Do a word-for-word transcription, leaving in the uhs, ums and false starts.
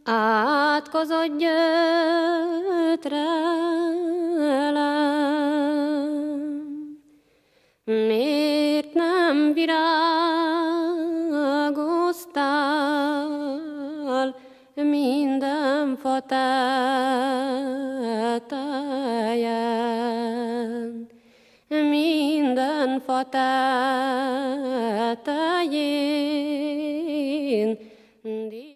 átkozott gyötrelem. Miért nem virágoztál minden fa tetején, minden fa tetején?